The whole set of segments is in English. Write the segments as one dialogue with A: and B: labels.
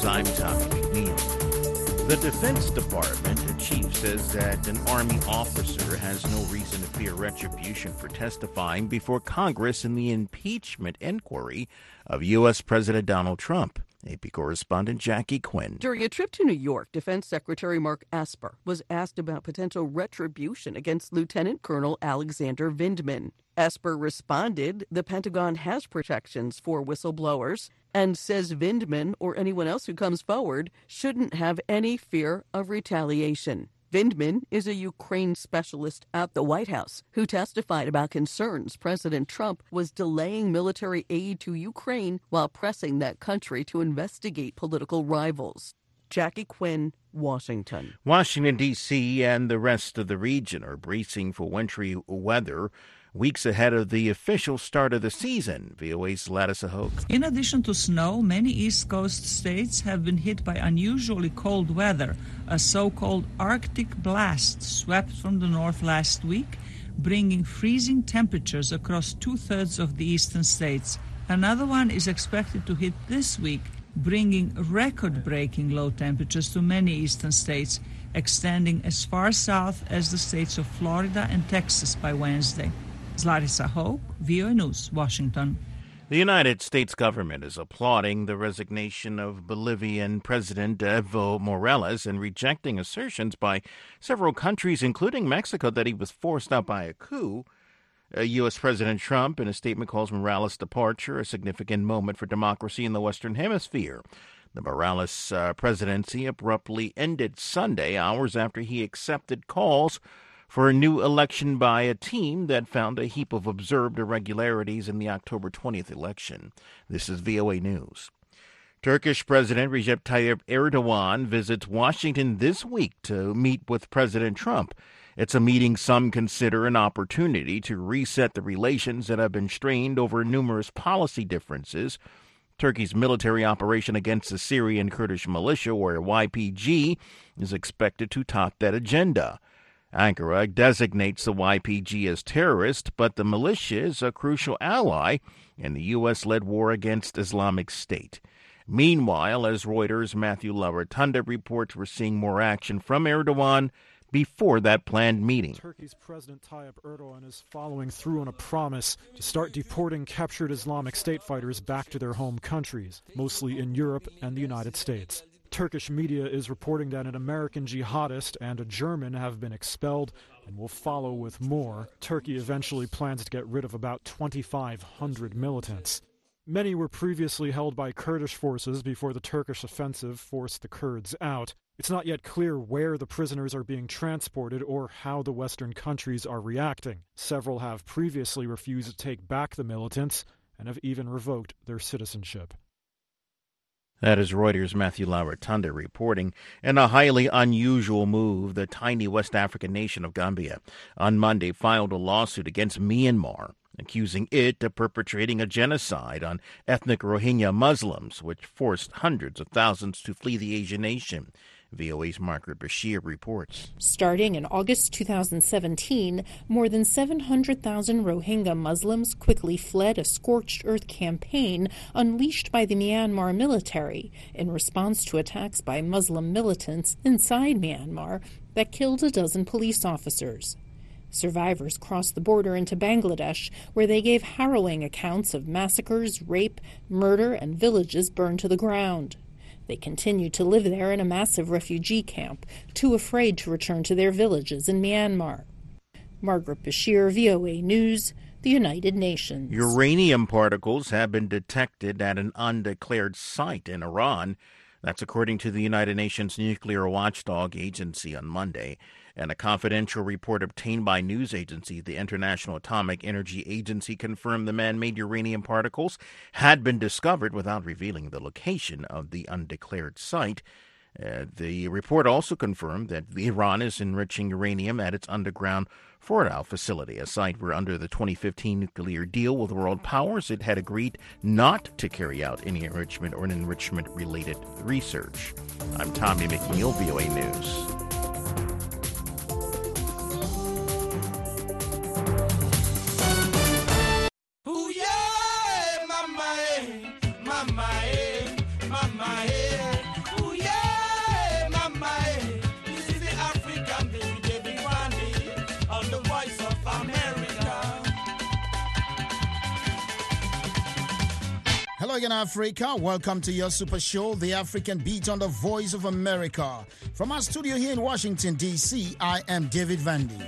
A: I'm Tommy McNeil. The Defense Department chief says that an Army officer has no reason to fear retribution for testifying before Congress in the impeachment inquiry of U.S. President Donald Trump. AP correspondent Jackie Quinn.
B: During a trip to New York, Defense Secretary Mark Esper was asked about potential retribution against Lieutenant Colonel Alexander Vindman. Esper responded the Pentagon has protections for whistleblowers and says Vindman or anyone else who comes forward shouldn't have any fear of retaliation. Vindman is a Ukraine specialist at the White House who testified about concerns President Trump was delaying military aid to Ukraine while pressing that country to investigate political rivals. Jackie Quinn, Washington.
A: Washington, D.C. and the rest of the region are bracing for wintry weather weeks ahead of the official start of the season. VOA's Lattice Hoke.
C: In addition to snow, many East Coast states have been hit by unusually cold weather. A so-called Arctic blast swept from the north last week, bringing freezing temperatures across two-thirds of the eastern states. Another one is expected to hit this week, bringing record-breaking low temperatures to many eastern states, extending as far south as the states of Florida and Texas by Wednesday. Larissa Hoke, VOA News, Washington.
A: The United States government is applauding the resignation of Bolivian President Evo Morales and rejecting assertions by several countries, including Mexico, that he was forced out by a coup. U.S. President Trump, in a statement, calls Morales' departure a significant moment for democracy in the Western Hemisphere. The Morales presidency abruptly ended Sunday, hours after he accepted calls for a new election by a team that found a heap of observed irregularities in the October 20th election. This is VOA News. Turkish President Recep Tayyip Erdogan visits Washington this week to meet with President Trump. It's a meeting some consider an opportunity to reset the relations that have been strained over numerous policy differences. Turkey's military operation against the Syrian Kurdish militia, or YPG, is expected to top that agenda. Ankara designates the YPG as terrorist, but the militia is a crucial ally in the U.S.-led war against Islamic State. Meanwhile, as Reuters' Matthew Laratanda reports, we're seeing more action from Erdogan before that planned meeting.
D: Turkey's President Tayyip Erdogan is following through on a promise to start deporting captured Islamic State fighters back to their home countries, mostly in Europe and the United States. Turkish media is reporting that an American jihadist and a German have been expelled and will follow with more. Turkey eventually plans to get rid of about 2,500 militants. Many were previously held by Kurdish forces before the Turkish offensive forced the Kurds out. It's not yet clear where the prisoners are being transported or how the Western countries are reacting. Several have previously refused to take back the militants and have even revoked their citizenship.
A: That is Reuters' Matthew Laratanda reporting. In a highly unusual move, the tiny West African nation of Gambia on Monday filed a lawsuit against Myanmar, accusing it of perpetrating a genocide on ethnic Rohingya Muslims, which forced hundreds of thousands to flee the Asian nation. VOA's Margaret Bashir reports.
E: Starting in August 2017, more than 700,000 Rohingya Muslims quickly fled a scorched earth campaign unleashed by the Myanmar military in response to attacks by Muslim militants inside Myanmar that killed a dozen police officers. Survivors crossed the border into Bangladesh, where they gave harrowing accounts of massacres, rape, murder, and villages burned to the ground. They continued to live there in a massive refugee camp, too afraid to return to their villages in Myanmar. Margaret Bashir, VOA News, the United Nations.
A: Uranium particles have been detected at an undeclared site in Iran. That's according to the United Nations Nuclear Watchdog Agency on Monday. And a confidential report obtained by news agency, the International Atomic Energy Agency, confirmed the man-made uranium particles had been discovered without revealing the location of the undeclared site. The report also confirmed that Iran is enriching uranium at its underground Fordow facility, a site where under the 2015 nuclear deal with world powers, it had agreed not to carry out any enrichment or enrichment-related research. I'm Tommy McNeil, VOA News.
F: Hello again, Africa. Welcome to your super show, The African Beat on the Voice of America. From our studio here in Washington, D.C., I am David Vandy.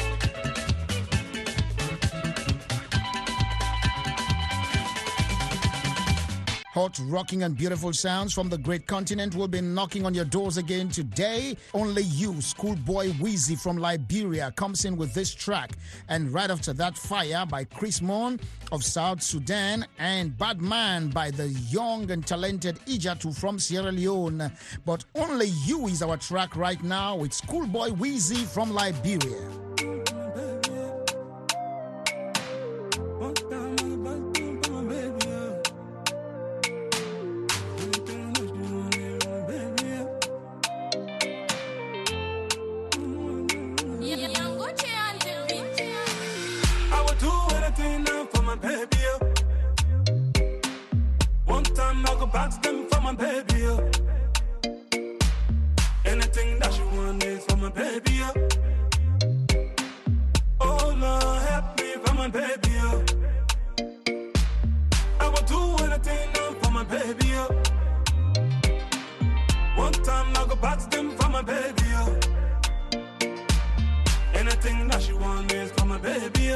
F: Hot, rocking and beautiful sounds from the great continent will be knocking on your doors again today. Only You, Schoolboy Weezy from Liberia, comes in with this track. And right after that, Fire by Chris Mon of South Sudan and Bad Man by the young and talented Ijatu from Sierra Leone. But Only You is our track right now with Schoolboy Weezy from Liberia.
G: Box them for my baby, anything that you want is for my baby, oh Lord, help me for my baby, I will do anything now for my baby, one time I go box them for my baby, anything that you want is for my baby,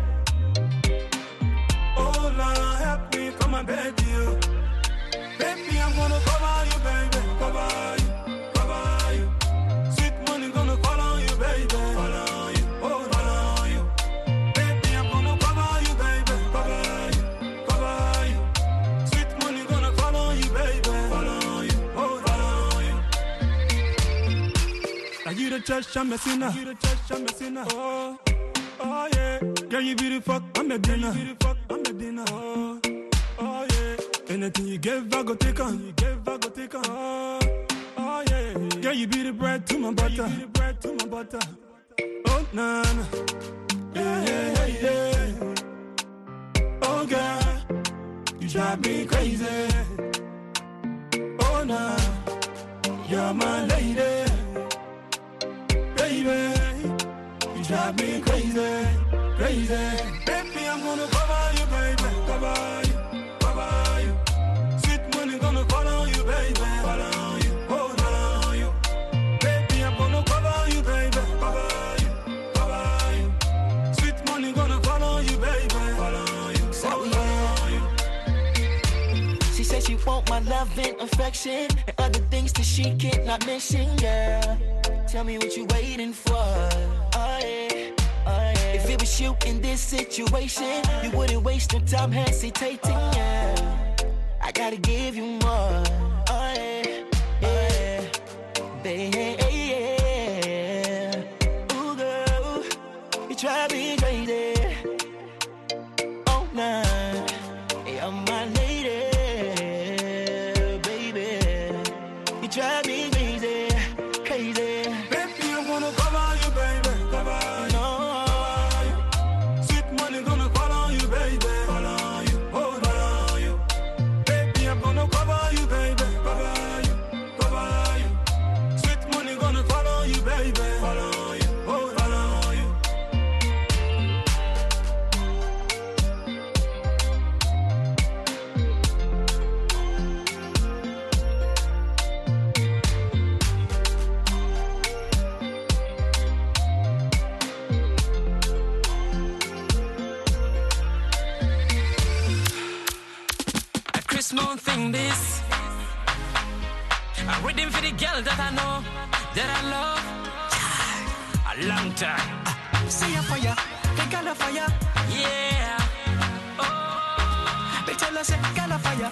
G: oh Lord, help me for my baby. Baby, I'm gonna cover you, baby, cover you. Sweet money gonna fall on you, baby, fall on you, oh, fall on you. Baby, I'm gonna cover you, baby, cover you. Sweet money gonna fall on you, baby, fall on you, oh, fall on you. Now you the church, I'm messing up. Oh yeah. Girl, you beautiful, I'm a dinner. Oh yeah. Anything you give, I go take on. Oh yeah. Girl, you be the bread to my butter. Oh nah. Yeah. Oh girl, you drive me crazy. Oh nah, you're my lady. Baby, you drive me crazy. Baby, I'm gonna cover you, baby, cover you. Sweet money gonna fall on you, baby, fall on you, oh, fall on you. Baby, I'm gonna cover you, baby, cover you. Sweet money gonna fall on you, baby, fall on you, fall on you.
H: She said she want my love and affection and other things that she cannot mention, girl. Tell me what you waiting for, oh yeah. If it was you in this situation, you wouldn't waste no time hesitating, yeah. I gotta give you more, oh yeah, baby, ooh girl, you drive me crazy, oh nah, you're my lady, baby, you drive me crazy.
G: Baby, I'm gonna cover you, baby, cover you.
I: Moon thing this. I'm waiting for the girl that I know, that I love a long time.
H: See a fire, they got a fire.
I: Yeah. Oh.
H: They tell us they got a fire.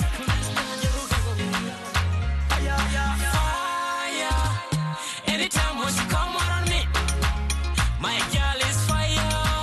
I: Fire. Anytime when you come out on me, my girl is fire.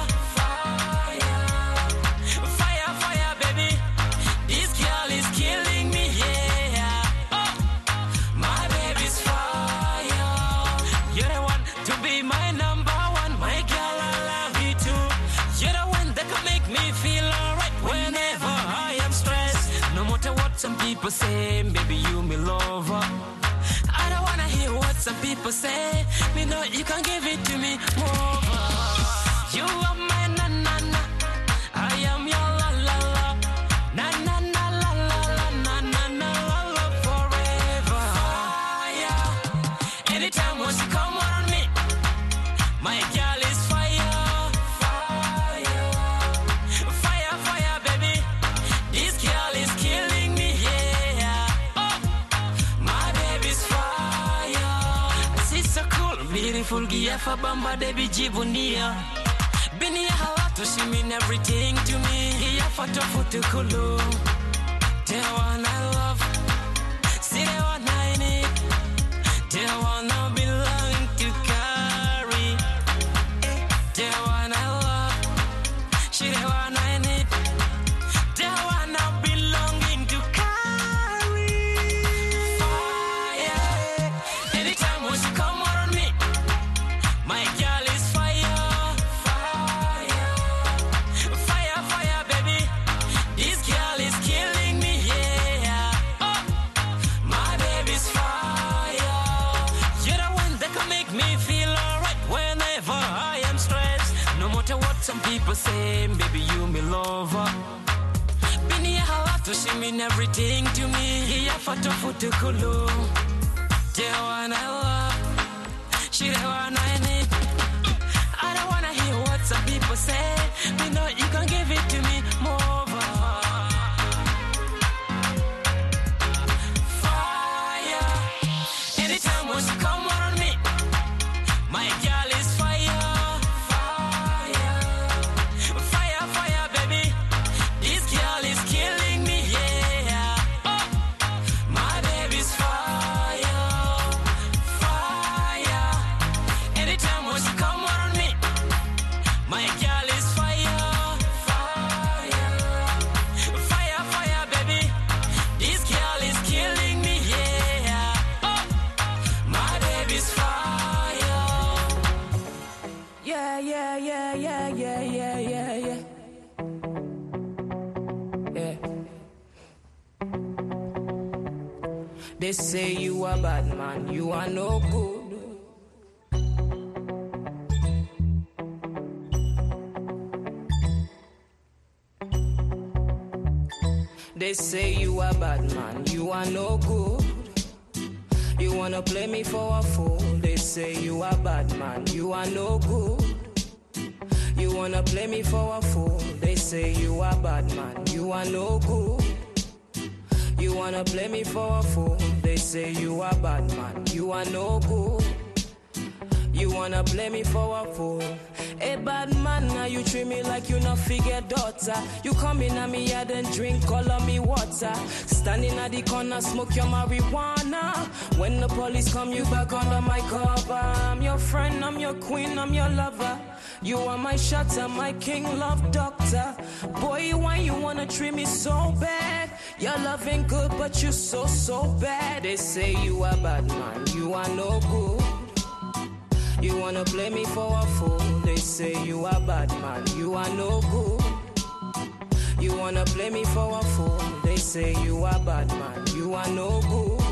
I: Fire, baby. This girl is killing me, yeah. Oh, my baby's fire. You're the one to be my number one. My girl, I love you too. You're the one that can make me feel alright whenever I am stressed. No matter what some people say, baby, you me lover. I don't wanna hear what some people say. Me know you can give it to me more. You are my na-na-na. I am your la-la-la. Na-na-na-la-la-la. fulgia fa bamba debi jivunia. Bini ya halato, she mean everything to me. Ya fato futukulu. The one I love, see the one I need, the one I belong to carry. The one I love, she the one I need, the one I belonging to carry. Fire, anytime when she come around me, my girl is fire, fire, fire, fire, baby. This girl is killing me, yeah. Oh, my baby's fire. You're the one that can make me feel alright whenever I am stressed. No matter what some people say, baby, you me lover. Bini ya halato, she mean everything to me. Ya fato futukulu. The one I love, she the one I need. I don't wanna hear what some people say. We know you can give it to me more. Fire. Anytime when she come around me, my girl is fire. Fire. Fire, fire, baby. This girl is killing me, yeah. Oh, my baby's fire. Fire. Anytime when she come around me, my girl is fire. Fire. Fire, fire, baby. This girl is killing me, yeah. Oh, my baby's fire. Yeah, yeah, yeah, yeah, yeah, yeah, yeah, yeah. Yeah. They say you a bad man, you are no good. They say you a bad man, you are no good. You wanna play me for a fool. They say you a bad man, you are no good. You wanna play me for a fool. They say you a bad man, you are no good. You wanna play me for a fool. They say you a bad man, you are no good. You wanna play me for a fool. A bad man, now you treat me like you not figure daughter. You come in at me yard and drink all of me water. Standing at the corner, smoke your marijuana. When the police come, you back under my cover. I'm your friend, I'm your queen, I'm your lover. You are my shutter, my king, love doctor. Boy, why you wanna treat me so bad? You're loving good, but you so bad. They say you a bad man, you are no good. You wanna play me for a fool. They say you a bad man, you are no good. You wanna play me for a fool. They say you a bad man, you are no good.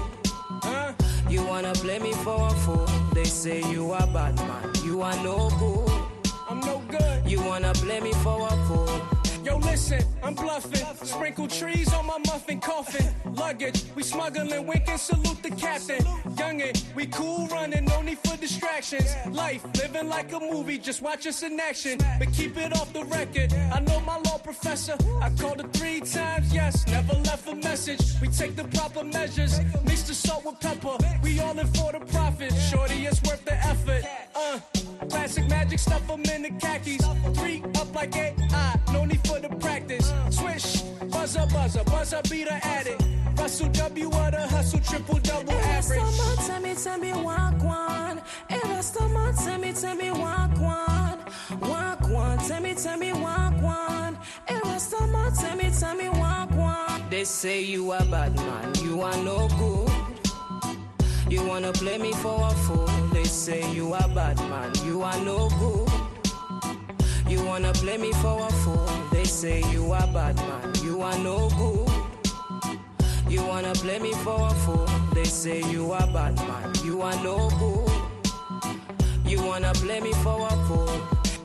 I: You wanna play me for a fool. They say you a bad man, you are no good.
J: I'm no good.
I: You wanna play me for a fool.
J: Yo, listen, I'm bluffing. Sprinkle trees on my muffin coffin. Luggage, we smuggling, winking, salute the captain. Youngin', we cool running, no need for distractions. Life, living like a movie, just watch us in action. But keep it off the record. I know my law professor. I called her 3 times, yes, never left a message. We take the proper measures, mix the salt with pepper. We all in for the profit. Shorty, it's worth the effort. Classic magic, stuff them in the khakis. 3 up like AI, no need for the practice. Swish, buzzer, buzzer, buzzer, be the addict. Russell W, what a hustle, triple double average.
I: Tell me, walk one. Elastomer, tell me, walk one. Walk one, tell me, walk one. Elastomer, tell me, walk one. They say you a bad man, you are no good. You wanna play me for a fool. They say you a bad man, you are no good. You wanna play me for a fool. They say you a bad man, you are no good. You wanna play me for a fool. They say you a bad man, you are no good. You wanna play me for a fool.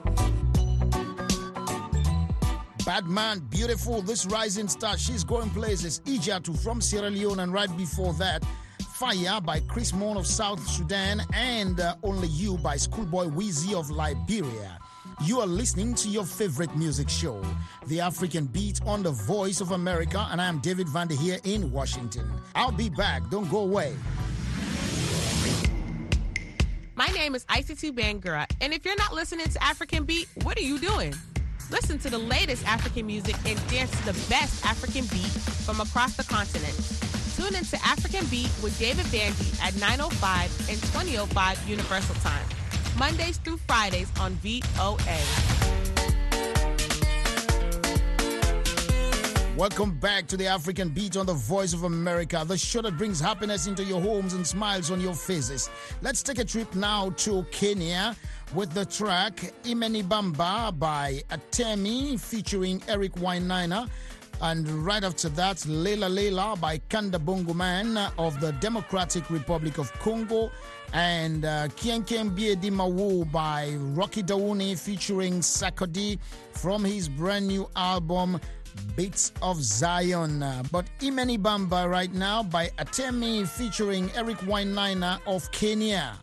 F: Bad man, beautiful, this rising star, she's going places. Ijatu from Sierra Leone, and right before that, Fire by Chris Moon of South Sudan, and Only You by Schoolboy Weezy of Liberia. You are listening to your favorite music show, The African Beat, on the Voice of America, and I am David Vander here in Washington. I'll be back. Don't go away.
K: My name is Isatu Bangura, and if you're not listening to African Beat, what are you doing? Listen to the latest African music and dance to the best African beat from across the continent. Tune into African Beat with David Bandy at 9:05 and 20:05 Universal Time, Mondays through Fridays on VOA.
F: Welcome back to the African Beat on the Voice of America, the show that brings happiness into your homes and smiles on your faces. Let's take a trip now to Kenya with the track Imeni Bamba by Atemi featuring Eric Wainaina. And right after that, Lela Lela by Kanda Bongo Man of the Democratic Republic of Congo. And Kienkembie Di Mawu by Rocky Dauni featuring Sakodi from his brand new album Beats of Zion. But Imeni Bamba right now by Atemi featuring Eric Wainaina of Kenya.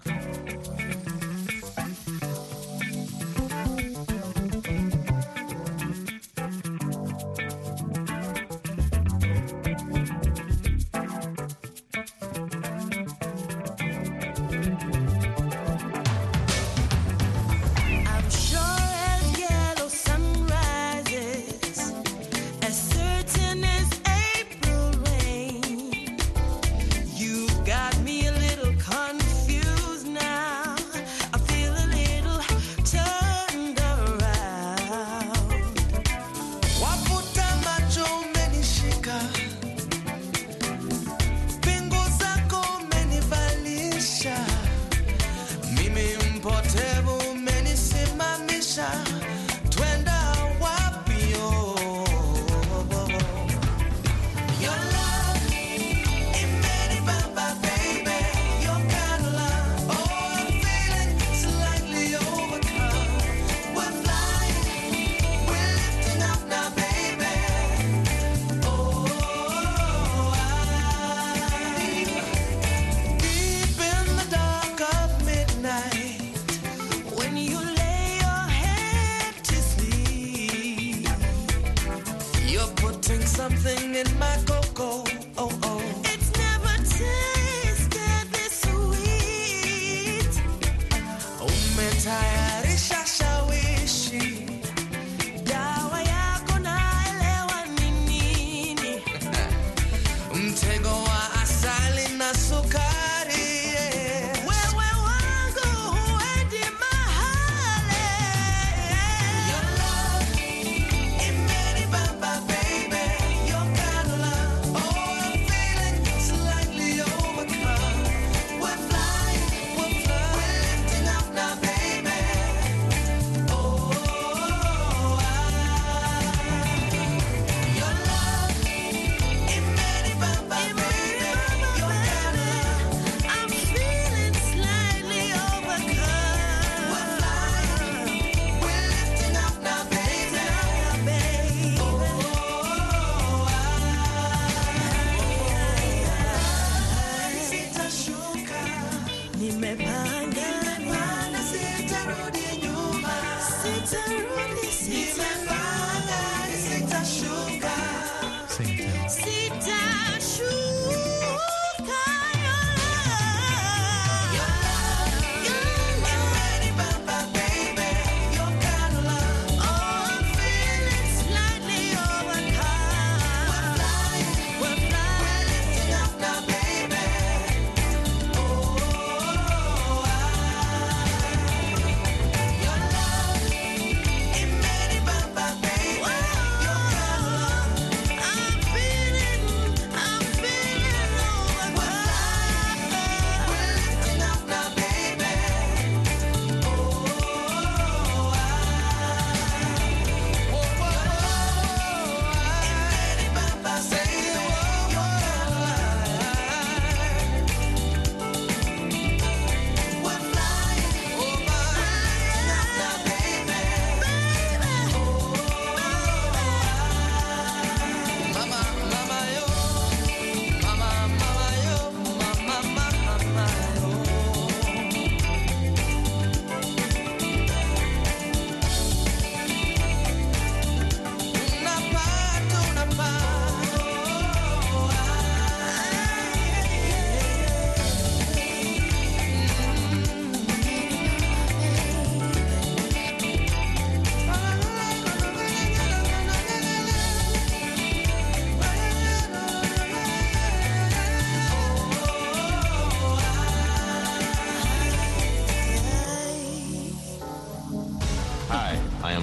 L: Got me a little confused now.
M: Your kind of love, oh, I'm feeling slightly old.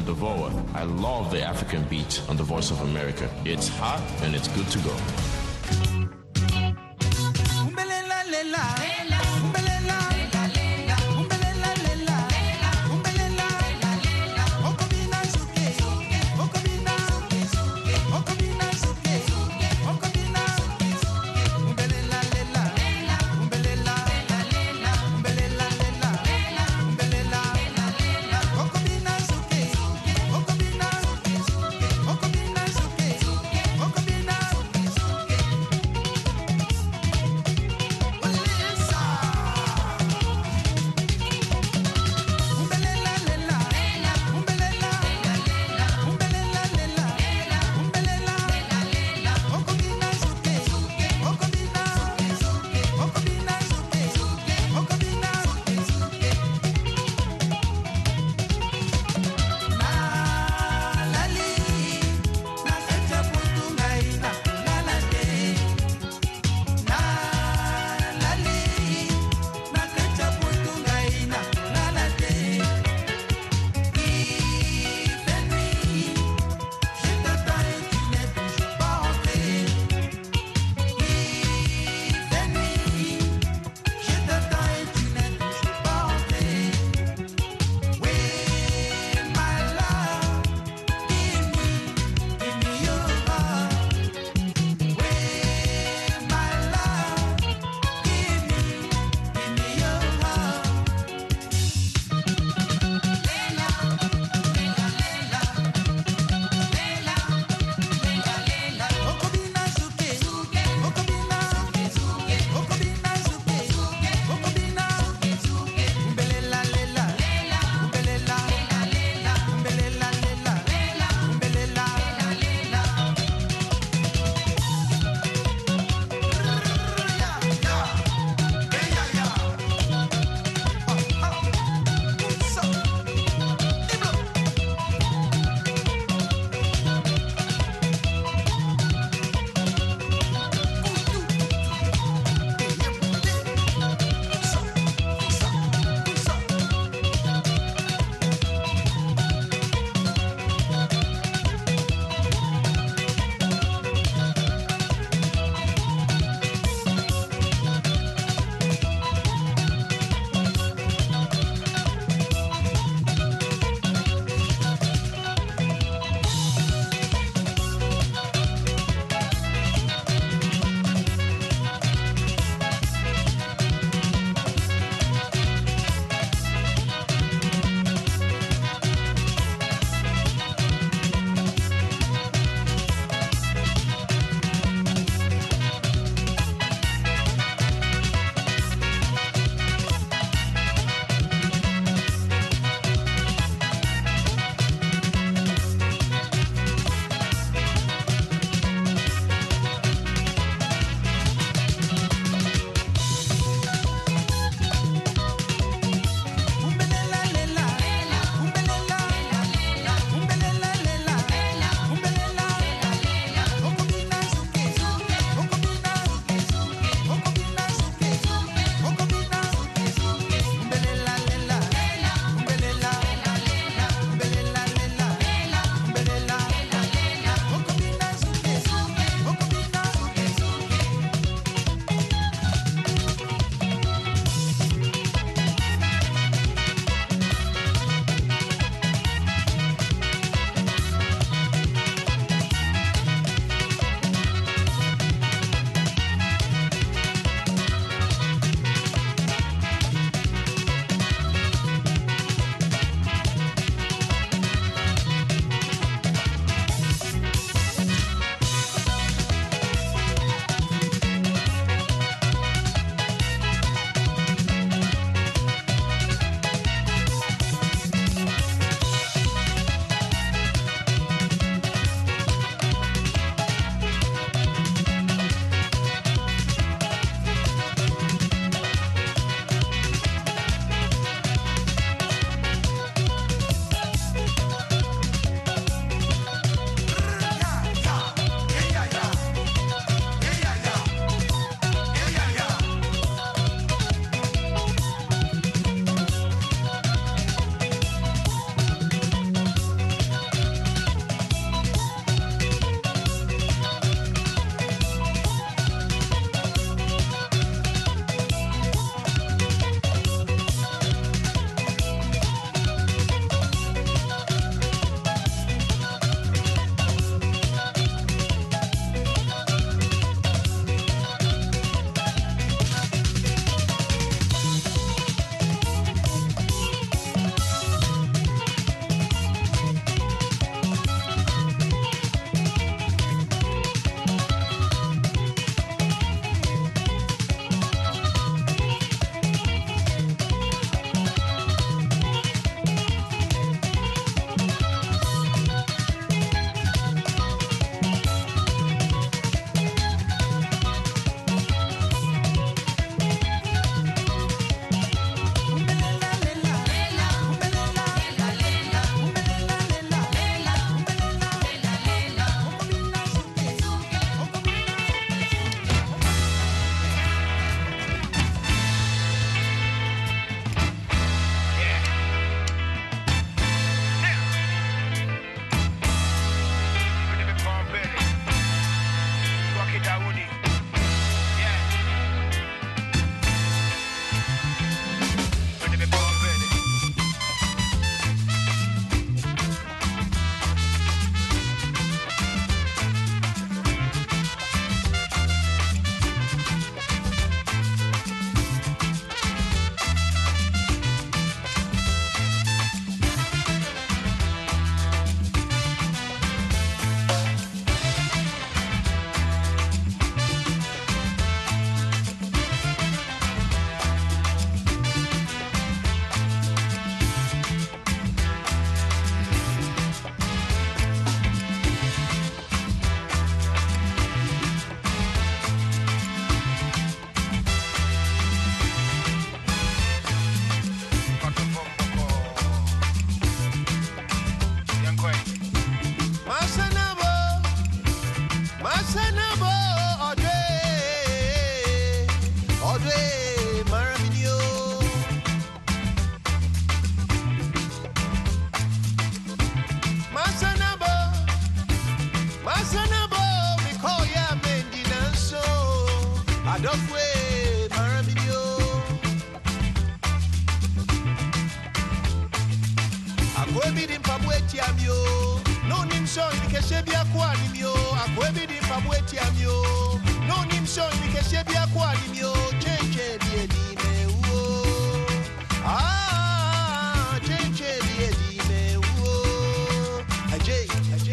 M: Devoa. I love the African beat on the Voice of America. It's hot and it's good to go.
N: Adofwe Maraminio Akwebidi Mpabweti Amio No Nimsho Nikeshebia Kwanimio Akwebidi Mpabweti Amio No Nimsho Nikeshebia Kwanimio Chenche Biedime Uo Chenche Biedime Uo Ajay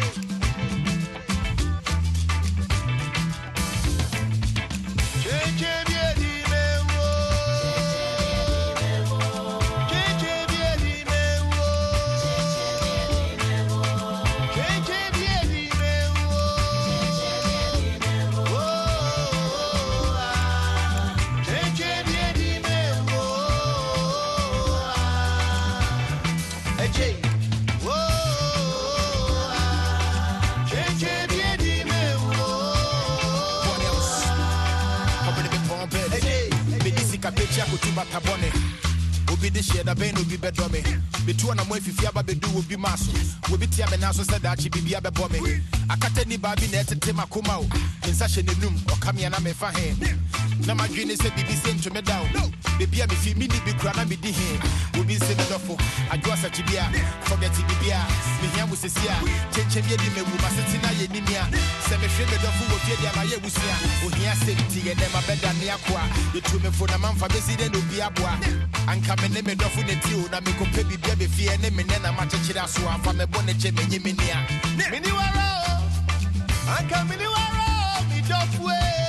N: Obi de share da ben obi bedome betu na mo afifia ba bedu obi maso obi tia me na so said that bibia be bome akata ni ba bi na etete makoma o nsa hye nenum okame na me fa he na madwene se bibi se ntwe me down bibia me fi mi ni bi kura na me di he obi se me dofo adwo sa chibia forget bibia me hia mu sesia chenche bi di mewu maseti na ye nimia se me hwe me dofo wo fie dia na ye wusia ohia se ti ye na ma beda ne akwa betu me fo na manfa besi de no bi aboa anka me ne me dofo ne ti o na me ko pe bibia be fie ne me ne na ma chechira so afa me bo ne che me nyi me nia mini waro anka mini waro mi dofo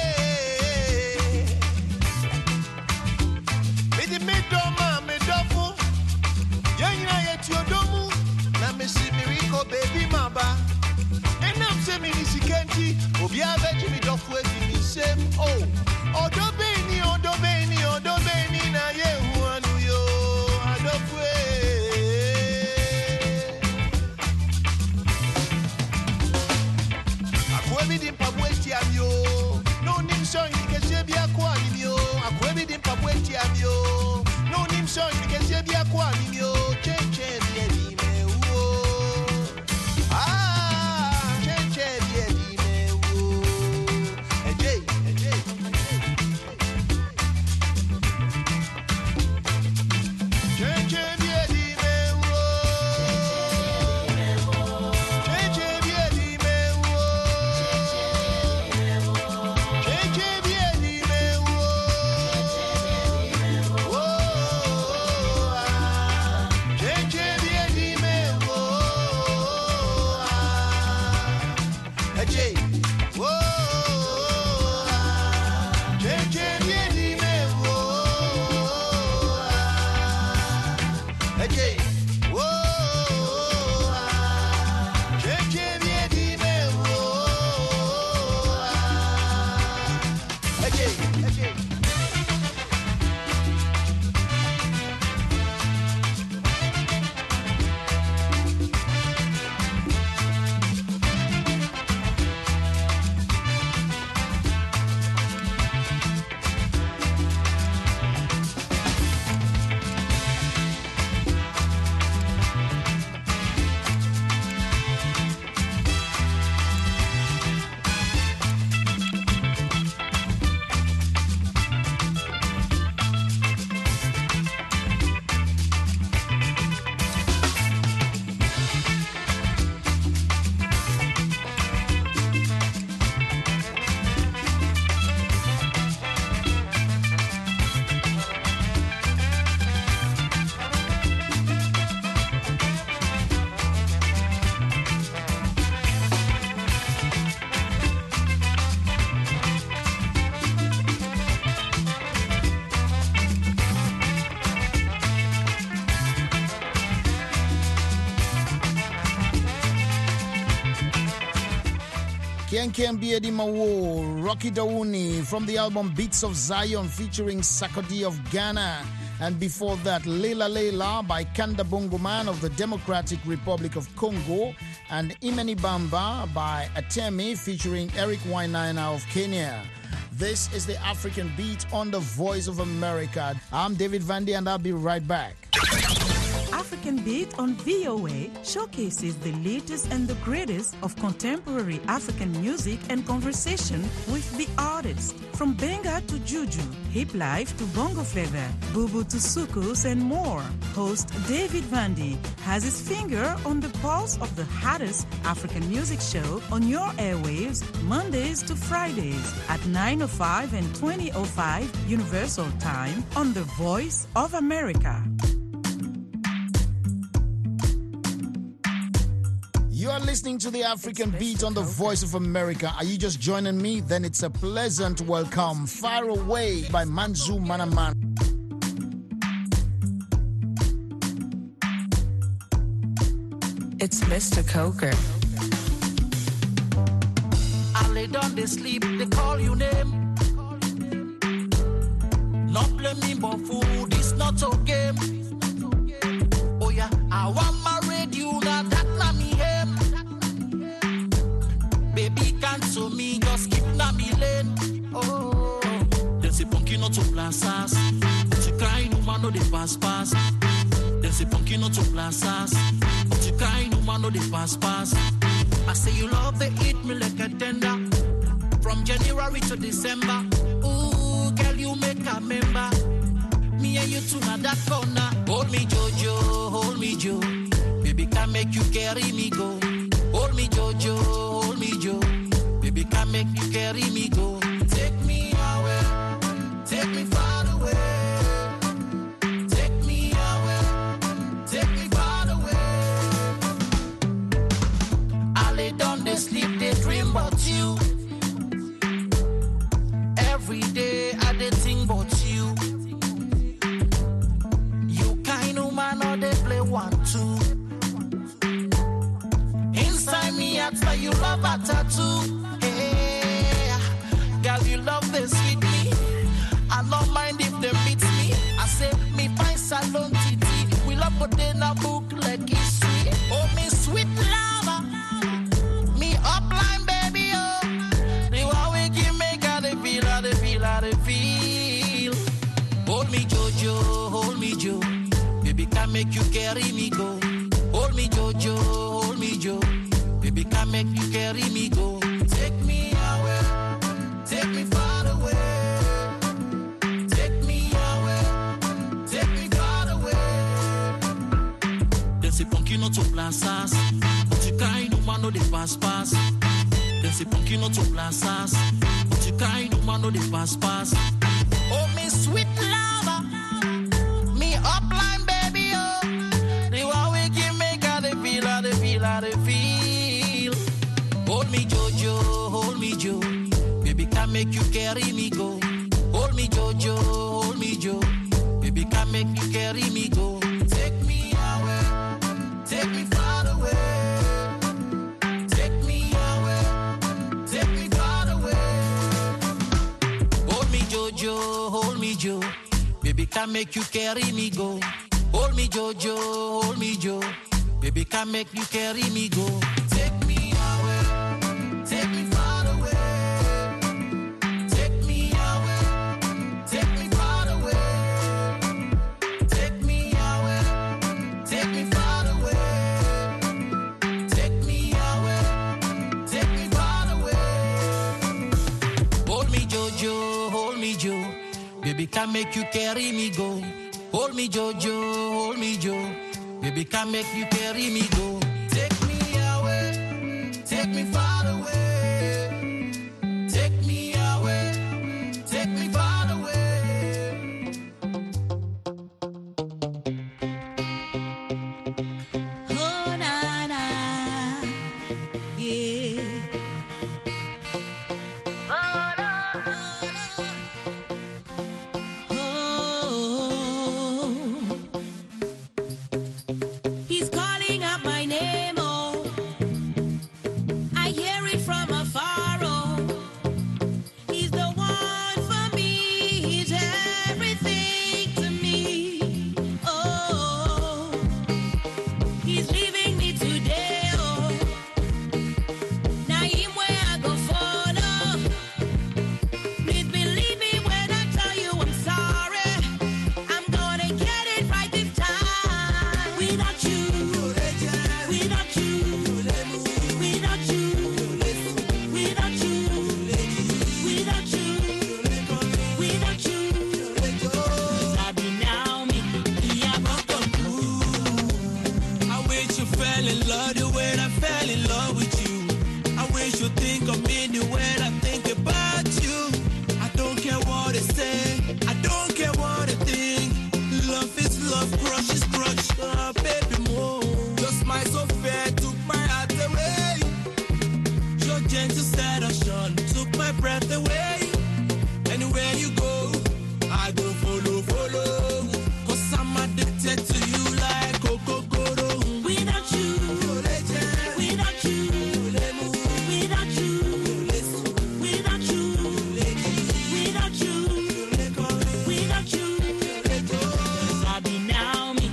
N: me doma me dofo yanya ye ti odomu na me si miracle baby maba enam se mi sikenti obi abeji mi dofo edi mi sem odobeni na ye huanu yo adofo akwebidi mpabweti amyo no nimsho nikeshebia kwa nimyo akwebidi mpabweti amyo no nimsho nikeshebia kwa nimyo chenche biedime uo chenche biedime uo ejay chenche biedime uo chenche biedime uo chenche biedime uo chenche biedime uo ajay chenche biedime uo ajay chenche biedime uo ajay Kenken Mawo, Rocky Dauni from the album Beats of Zion featuring Sakodi of Ghana. And before that, Leila Leila by Kanda Bongoman of the Democratic Republic of Congo. And Imeni Bamba by Atemi featuring Eric Wainaina of Kenya. This is the African Beat on the Voice of America. I'm David Vandy and I'll be right back.
K: African
O: African Beat on VOA showcases the latest and the greatest of contemporary African music and conversation with the artists. From Benga to Juju, Hip Life to Bongo Flava, Bubu to Sukus and more. Host David Vandy has his finger on the pulse of the hottest African music show on your airwaves Mondays to Fridays at 9:05 and 20:05 Universal Time on The Voice of America.
F: You are listening to the African Beat on the Voice of America. Are you just joining me? Then it's a pleasant welcome. Far Away by Manzu Manaman.
P: It's Mr. Coker.
Q: I lay down, they sleep, they call you name. Not blame me, but food is not a game. Oh yeah, I want married you, now that na me him. Baby, cancel me, just keep na me lane. Oh, then say punky not to plazas. She crying, woman, no they pass. Then say punky not to plazas. She crying, woman, no they pass. I say you love the eat me like a tender. From January to December. Ooh, girl, you make a member. Me and you two na that corner. Hold me, Jojo, hold me, Joe. Baby, can make you carry me go. Hold me, Jojo, hold me, Joe. Baby, can make you carry me go. Take me away, take me far away. Take me away, take me far away. I lay down, they sleep, they dream about you. Every day I dey think about you. You kind of man or they play 1-2. Inside me, I tell you love a tattoo. Hey, girl, you love this sweet me. I don't mind if they beat me. I say me find salon titi. We love put in a book like it's sweet. Oh, me sweet lover, me upline baby, oh. The one we give me, got the feel, the feel. Hold me, Jojo, hold me, Joe. Baby, can make you carry me go. Hold me, Jojo, hold me, Joe. Baby, can make you carry me go. Take me away, take me far away. Take me away, take me far away. Then say punky not to plazas. She kind of man no they pass. Then say punky not to plazas. She kind of man no they pass. Oh, me sweet lover, me upline baby, oh. The one we give me, got the feel, the feel. Hold me, Jojo, hold me, Joe. Baby, can make you carry me go. Hold me, Jojo, hold me, Joe. Baby, can make you carry me go. Take me away, take me far away. Take me away, take me far away. Hold me, Jojo, hold me, Joe. Baby, can make you carry me go. Hold me, Jojo, hold me, Joe. Baby, can make you carry me go. Take me away, take me far away. Take me away, take me far away. Take me away, take me far away. Take me away, take me far away. Hold me, Jojo, hold me, Joe. Baby, can make you carry me go. Hold me, Jojo, hold me, Joe. Baby, can make you carry me go. Take me away, take me far away. Take me away, take me far away.
R: Oh, na, na, yeah. Oh, no, oh. He's calling out my name, oh. I hear
Q: breath away. Anywhere you go, I go follow, follow. 'Cause I'm addicted to you like Coca-Cola.
R: Without you, without you, without you, without you, without you, without you. Sabi now me,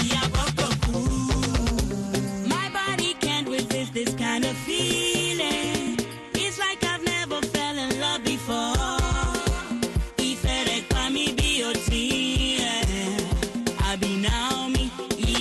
R: my body can't resist this kind of feeling. It's like I've never fell in love before. Ifere kwa mi bioti, Abi now me,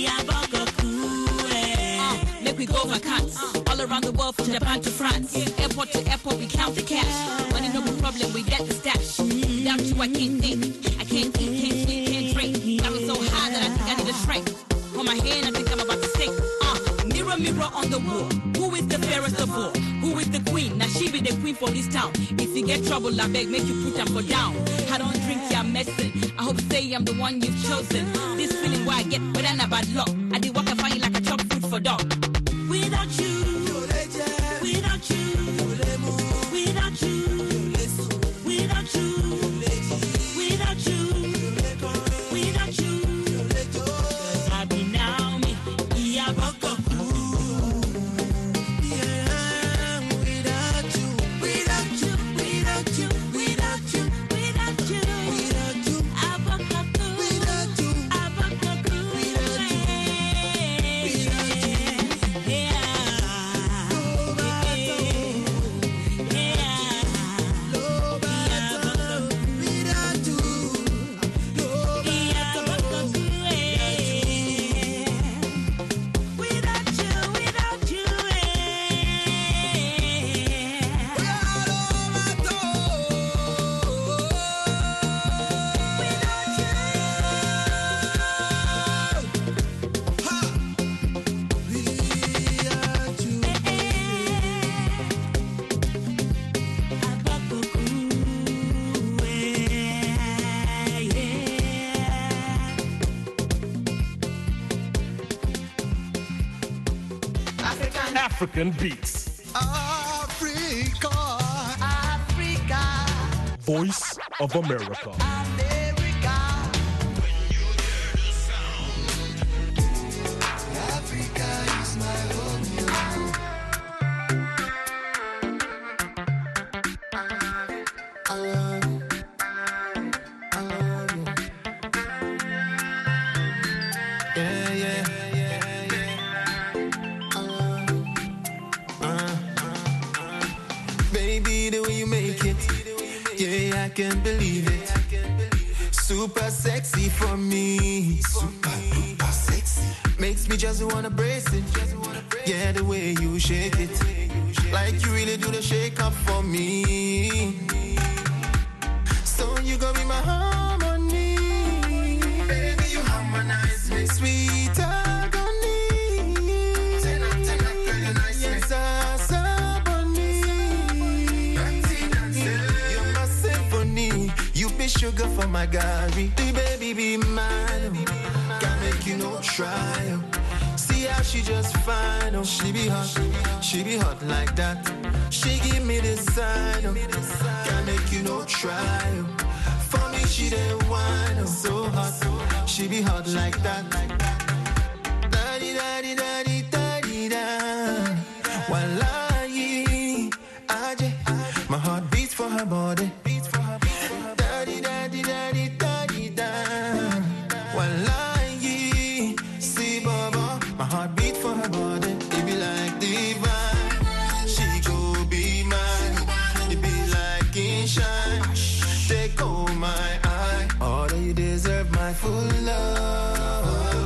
P: Make we go vacants all around the world from Japan to France. Airport to airport, we count the cash. Money no problem, we get the stash. Without you, I can't think. I can't eat, can't sleep, can't drink. That was so high that I think I need a shrink. Hold my hand, I think I'm about to sink. Mirror, mirror on the wall. Who is the fairest of all? Who is the queen? Now she be the queen for this town. If you get trouble, I beg, make you put them for down. I don't drink your medicine. I hope say I'm the one you've chosen. This feeling why I get better than a bad luck. I did walk and find like a chop food for dog.
R: Without you, without you, without you, without you, without you, without you. Sabi now me,
S: African beats.
Q: Africa, Africa.
S: Voice of America.
Q: I can't believe it. Super sexy for me. Super sexy. Makes me just wanna brace it. Yeah, the way you shake it. Like you really do the shake up for me. So you gonna be my harmony. Baby, you harmonize me. Sweet agony. Yes, you be sugar for my Gary. The baby be mine. Can't make you no try. See how she just fine. Oh, she be hot like that. She give me this sign. Can't make you no try. For me she the wine. So hot, she be hot like that. Daddy, daddy, daddy, daddy, da. Wallahi, Aje. My heart beats for her body. Daddy, daddy, daddy, daddy, da. Wallahi, see Baba, my heart beat for her body. It be like divine. She go be mine. It be like in shine. Take all my eye. All that you deserve my full love.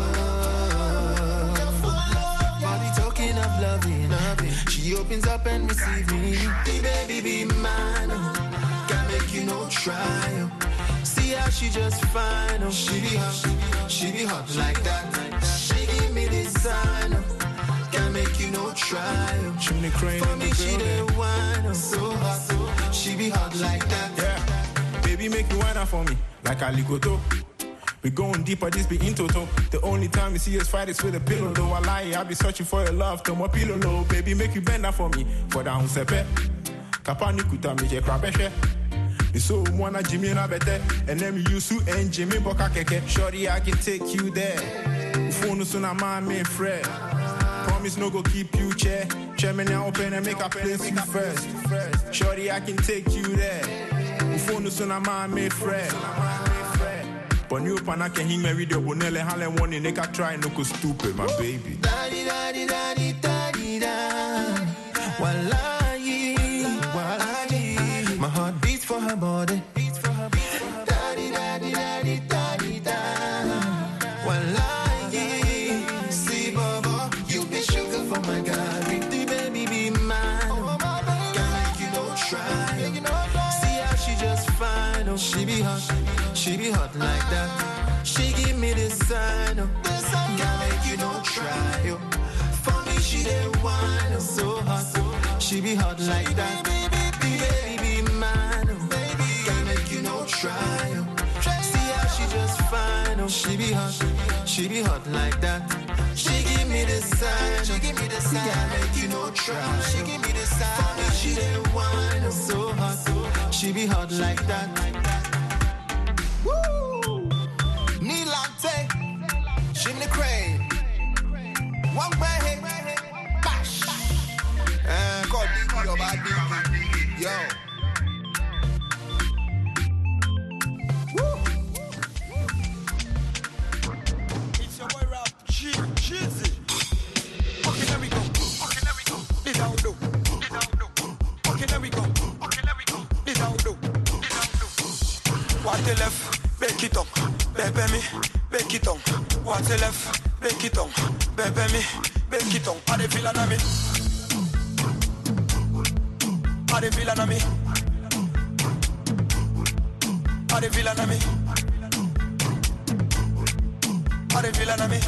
Q: Body talking of loving. She opens up and receives me. The baby be mine. Can't make you no try. See how she just fine. Oh, she be hot like that. She give me this sign. Can't make you no try. For me she the wine. So hot, she be hot like that.
T: Yeah, baby make me wine up for me like Aligoto. We going deeper, this be in toto. The only time you see us fight is with a pillow. Though I lie, I be searching for your love. To my pillow low, baby make you bend that for me. For down sepe. Kapani kuta me je krabeshe. So mwana Jimmy na bete, and then you su and Jimmy boka keke. Shorty, I can take you there. Phone soon a man me Fred. Promise no go keep you chair. Chairman now open and make a place you first. Shorty, I can take you there. Phone soon a man me Fred. But you pana can he marry the bonelle Halen one in nigga try no go stupid, my baby.
Q: Daddy, daddy, daddy, daddy, da. Wallahi, wallahi. My heart beats for her body. Daddy, daddy, daddy, daddy, da. Wallahi. See, Baba, you be sugar for my God. The baby be mine. Can't make you no try. See how she just fine. Oh, she be hot like that. She give me this sign. Oh, can't make you no try. Oh, for me she the wine. Oh, so hot. She be hot like that. Baby be mine. Oh, can't make you no try. Oh, see how she just fine. Oh, she be hot like that. She give me the sign. Can't make you no try. She give me the sign. For me she the wine. Oh, so hot. She be hot like that. Woo! Nilante, Jimmy Crane, one way, bash. Call Dinky or bad Dinky, yo. Woo! It's your boy Rap, cheesy. Okay, there we go. This how we do. Okay, there we go. This how we do. What the left? Bake it up, baby me, bake it up. What's the left? Bake it up, baby me, bake it up. Are they feeling on me? Are they feeling on me? Are they feeling on me? Are they feeling on me?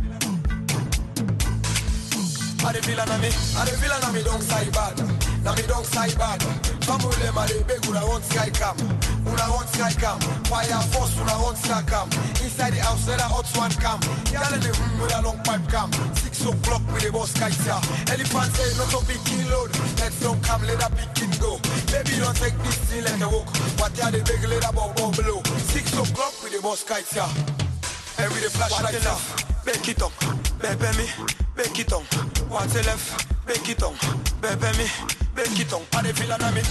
Q: Are they feeling on me? Are they feeling on me? Don't say bad. Now me don't say bad. Come on, let me beg una want sky cam. Una want sky cam. Fire force una want sky cam. Inside the house, let a hot one cam. Y'all in the room with a long pipe cam. 6 o'clock with the boss kite ya. Elephant say not a big kill load. Let's don't come, let a big kid go. Baby don't take this thing like a walk. What ya the big let a bubble below. 6 o'clock with the boss kite ya. And with the flashlight ya. Bake it up, baby me, bake it up. What's the left? Bake it up, baby me, bake it up. Are they feeling on me?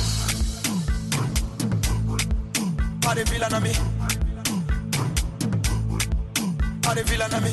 Q: Are they feeling on me? Are they feeling on me?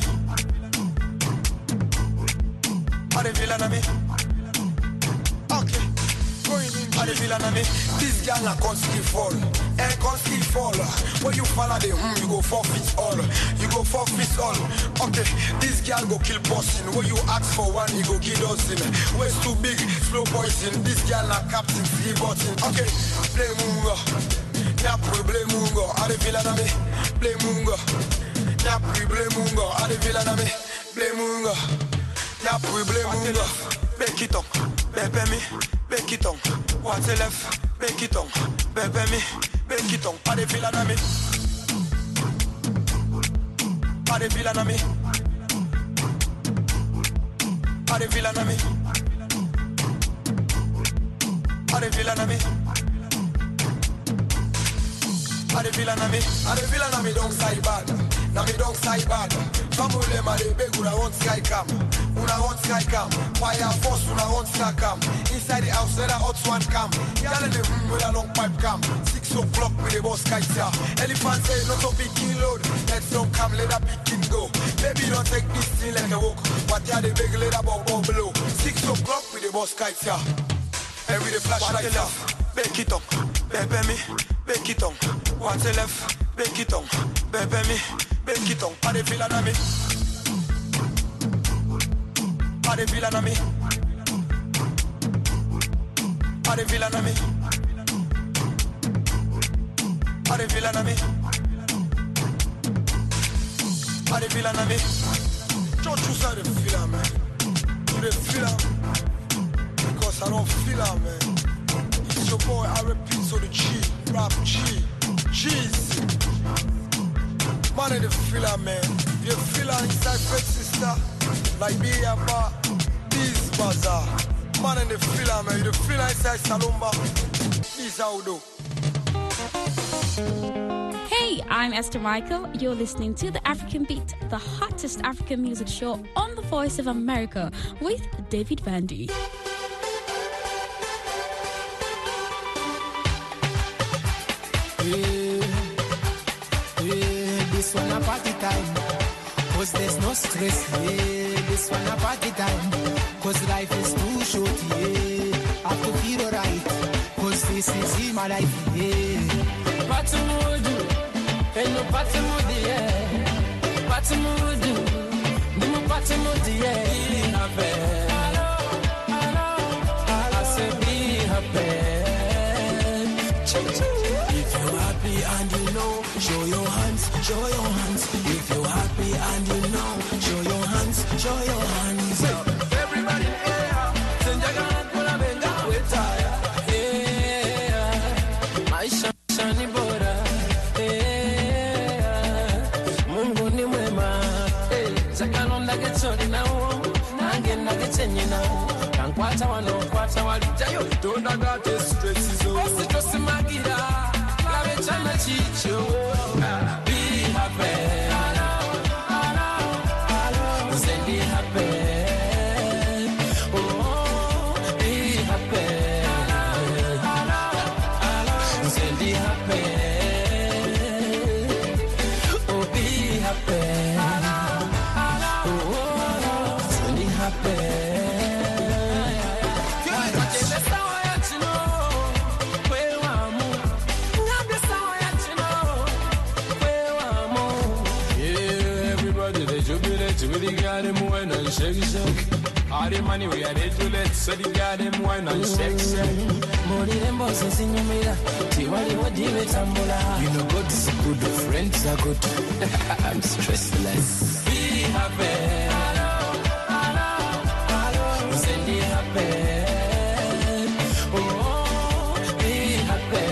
Q: Are they feeling on me? Okay, going in. Are they feeling on me? This girl na can't still fall, and can't still fall. When you follow the you go 4 feet all. You go 4 feet all. Okay, this girl go kill person. When you ask for one, he go give us in. Waist too big, slow poison. This girl na captain, 3 button. Okay, play mungo. Nyapri play mungo. Are they feeling on me? Play mungo. Nyapri play mungo. Are they feeling on me? Play mungo. Nyapri play mungo. Bake it up, baby me, bake it up. What's the left? Bake it up, baby me, bake it up. Are they feeling on me? Are they feeling on me? Are they feeling on me? Are they feeling on me? Are they feeling on me? Are they feeling on me? Don't say bad. Now me don't say bad. Come on, them are they big. Una want sky cam. Una want sky cam. Fire force. Una want sky cam. Inside the house, let a hot one cam. Y'all in the room with a long pipe cam. 6 o'clock with the boss kite ya. Elephant say not a big kill load. Let's don't come, let a big kid go. Baby don't take this thing like a walk. What ya the big let a bubble below. 6 o'clock with the boss kite ya. And with the flashlight ya. Bake it up, baby me, bake it up. What's the left? Bake it up, baby me, bake it up. Are they feeling on me? Are they feeling on me? Are they feeling on me? Are they feeling on me? Are they feeling on me? Don't you say they feel on, man. Do they feel on? Because I don't feel on, man. It's your boy, I repeat, so the G, Rap G, G's. Man, they feel on, man. You feel on inside Fed Sister, Liberia, Bar, Bees Bazaar.
U: Man in the filler, man. The filler inside Salumba. This how we do.
V: Hey, I'm Esther Michael. You're listening to The African Beat, the hottest African music show on the Voice of America with David Vandy.
W: This one a party time, cause there's no stress, yeah. This one a party time, cause life is too short, yeah. I have to feel alright, cause this is my life, yeah.
I: Party mood, ain't no party mood, yeah. Party mood, no more party mood, yeah. Be happy, I say be happy. If you're happy and you know, show your hands, show your hands. If you're happy and you know, show your hands, show your hands. Everybody, yeah, send your hand, pull a benga, we're tired, yeah. My shiny border, yeah. Mungu ni mwema, sakano ndagetsoni now, nange ndagetseni now. Kankwata wanokwata walijayo, tondagate stress zo. Ositosi magira, lawe chana chicho, be happy. Be happy. Oh, be happy. Say be happy. Oh, be happy. Oh, say be happy. The got him wine and shake shake. All the money we had to let, so the got him wine and shake shake. Mori them bosses in your mirror. Tiwali what do it tambula. You know God is good, friends are good. I'm stressless. Be happy. Say be happy. Oh, be happy.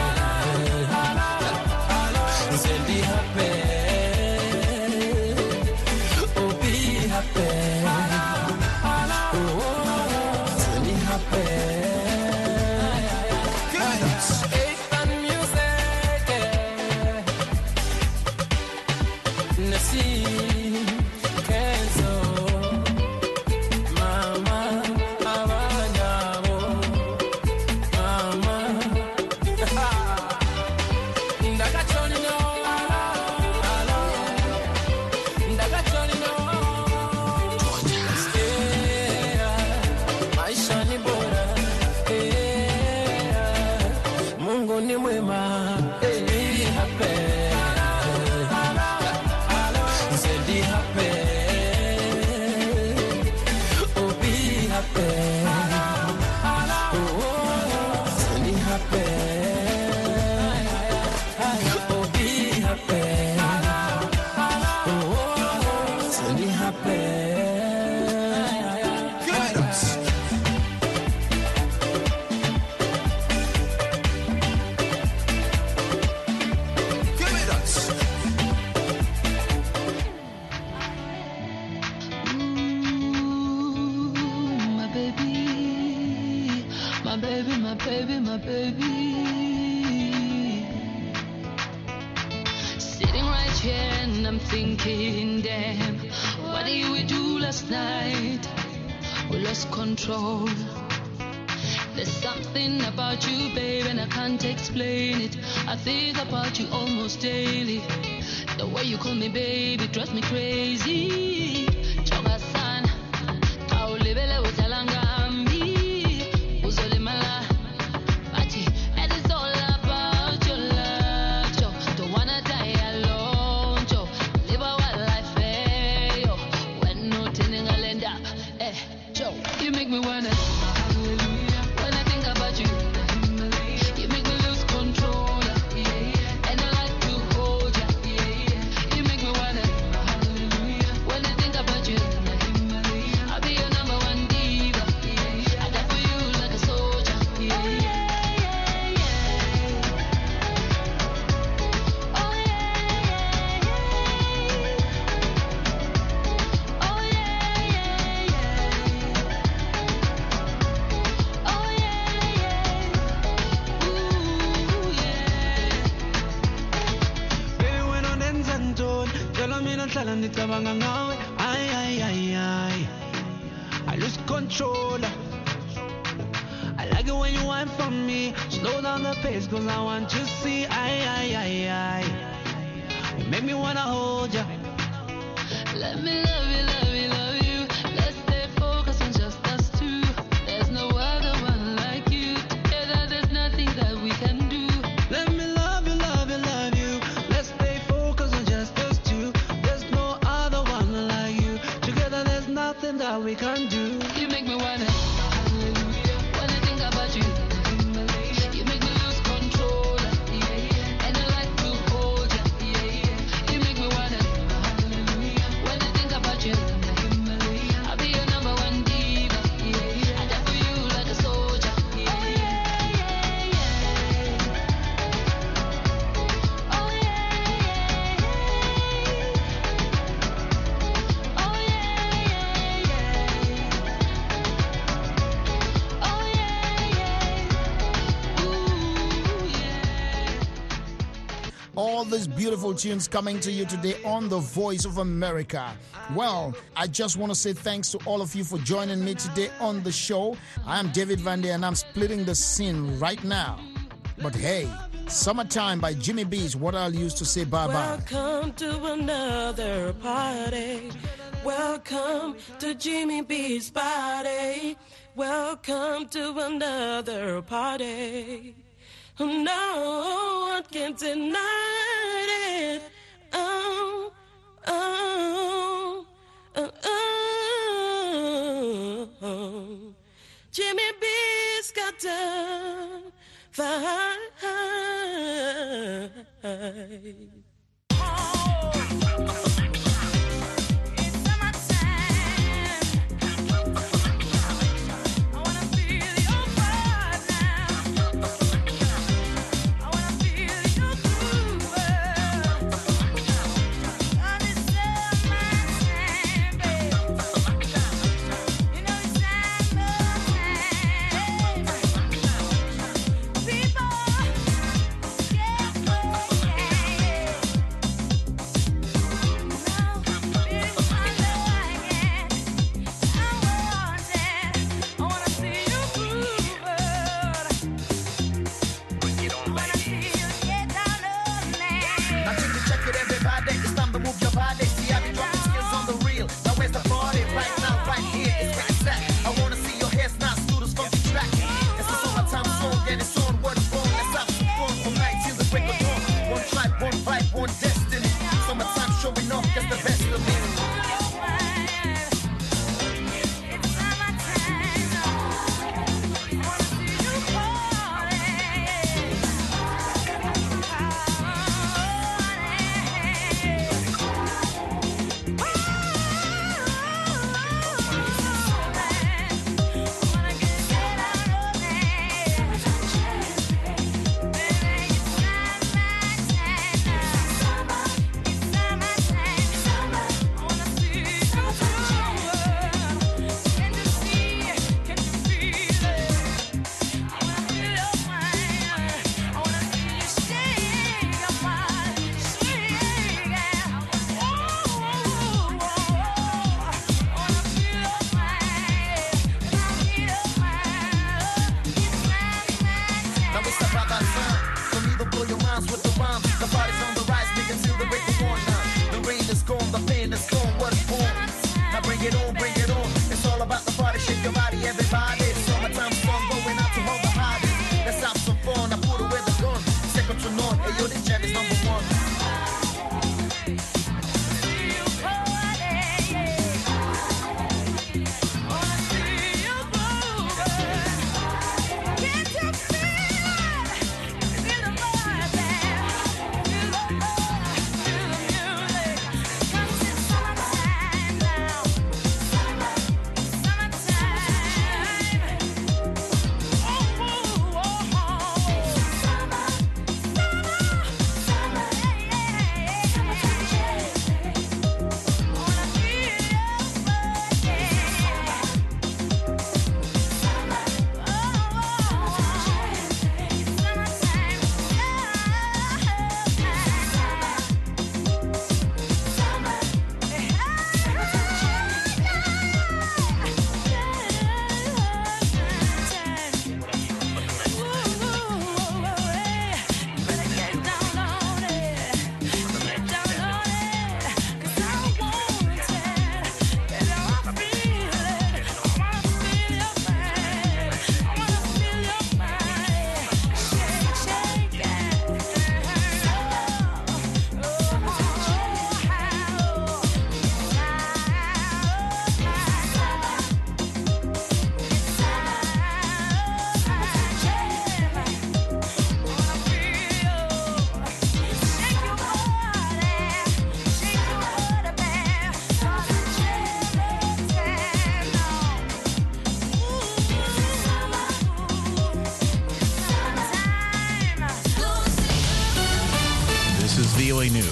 I: Say be happy.
X: Thinking, damn, what did we do last night? We lost control. There's something about you, babe, and I can't explain it. I think about you almost daily. The way you call me baby drives me crazy. Choga-san, kaulibele uzalangambi, uzolimala. Ati, it is all about your love, Joe. Don't wanna die alone, Joe. Live a wild life, yo. When no tinning a lend up, Joe. You make me wanna. When I think about you, you make me lose control. And I like to hold you. You make me wanna. When I think about you, I'll be your number one diva.
B: Utshela mina nhlala ngicabanga ngawe. Ay. I lose control. I like it when you whine for me. Slow down the pace cause I want to see. Ay. You make me wanna hold ya.
X: Let me love you. Let's stay focused on just us two. There's no other one like you. Together there's nothing that we can do.
B: Let me love you. Let's stay focused on just us two. There's no other one like you. Together there's nothing that we can do.
X: You make me wanna hallelujah. When I think about you, you make me lose control. And I like to hold you. You make me wanna hallelujah. When I think about you, I'll be your number one diva. I die for you like a soldier.
F: All these beautiful tunes coming to you today on The Voice of America. Well, I just want to say thanks to all of you for joining me today on the show. I am David Van Day and I'm splitting the scene right now. But hey, Summertime by Jimmy B is what I'll use to say bye-bye.
C: Welcome to another party. Welcome to Jimmy B's party. Welcome to another party. No one can deny it. Oh. Jimmy B's got the vibe.
Q: With the rhymes, the party's on